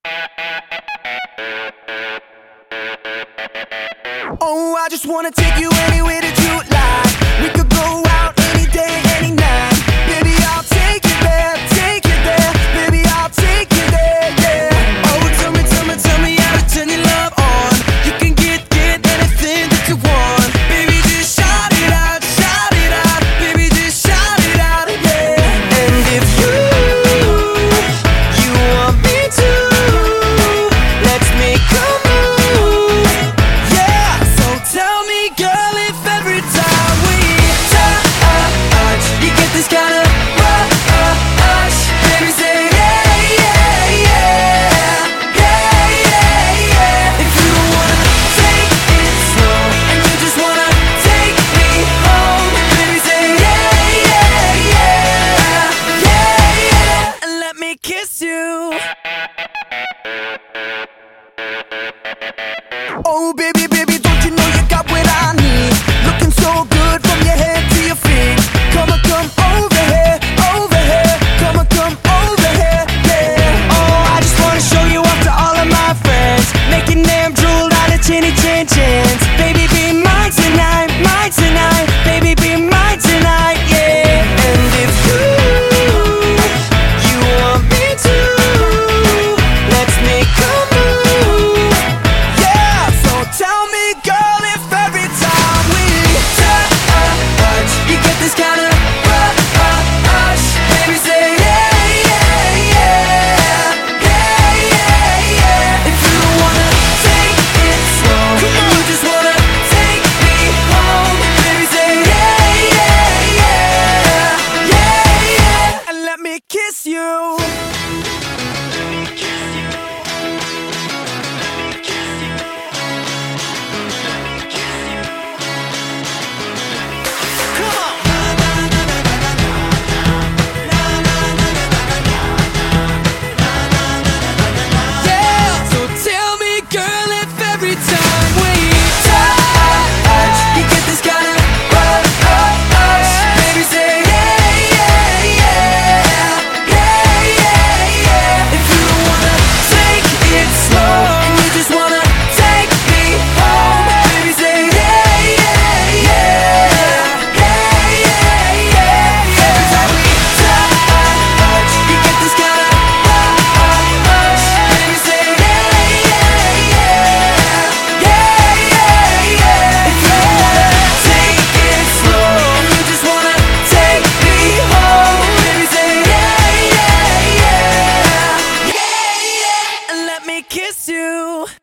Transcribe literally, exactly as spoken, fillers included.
Oh, I just wanna take you anywhere that you like. We could go out any day, any night. Baby, I'll take you there, take you there. Baby, I'll take you there, yeah. Oh, tell me, tell me, tell me how to turn your love on. You can get, get anything that you want. Baby, just shout it out, shout it out. Baby, just shout it out, yeah. And if you, you want me to, let's make a move, yeah. So tell me, girl, if every time we touch, you get this kind of rush. Baby, say yeah, yeah, yeah, yeah, yeah, yeah. If you wanna take it slow and you just wanna take me home, baby, say yeah, yeah, yeah, yeah, yeah. And let me kiss you. Oh, baby, baby, don't you know you got what I need? Looking so good from your head to your feet. Come on, come over here, over here. Come on, come over here, yeah. Oh, I just wanna show you off to all of my friends, making them drool out of chinny chin chins. Baby, be mine tonight, mine tonight. Baby, be mine tonight, yeah. And if you, you want me to, let's make a move, yeah. So tell me, girl, if every time we touch, you get this kind of rush. Baby, say yeah, yeah, yeah, yeah, yeah, yeah. If you wanna take it slow and you just wanna take me home, baby, say yeah, yeah, yeah, yeah, yeah. And let me kiss you. Yeah, so tell me, girl, if every time we touch, you get this kind of rush. Baby, say yeah, yeah, yeah, yeah, yeah, yeah. If you wanna take it slow and you just wanna take me home, baby, say yeah, yeah, yeah, yeah, yeah, yeah, yeah. Every time we touch, you get this kind of rush. Baby, say yeah, yeah, yeah, yeah, yeah, yeah. If you wanna take it slow and you just wanna take me home, baby, say yeah, yeah, yeah, yeah, yeah. And let me kiss you.